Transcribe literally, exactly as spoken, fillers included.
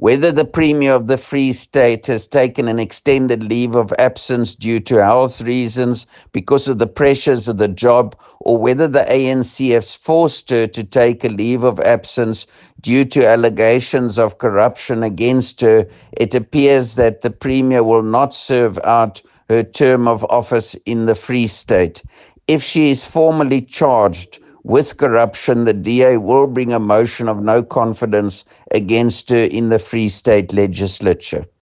whether the Premier of the Free State has taken an extended leave of absence due to health reasons because of the pressures of the job, or whether the A N C has forced her to take a leave of absence due to allegations of corruption against her, it appears that the Premier will not serve out her term of office in the Free State. If she is formally charged with corruption, the D A will bring a motion of no confidence against her in the Free State legislature.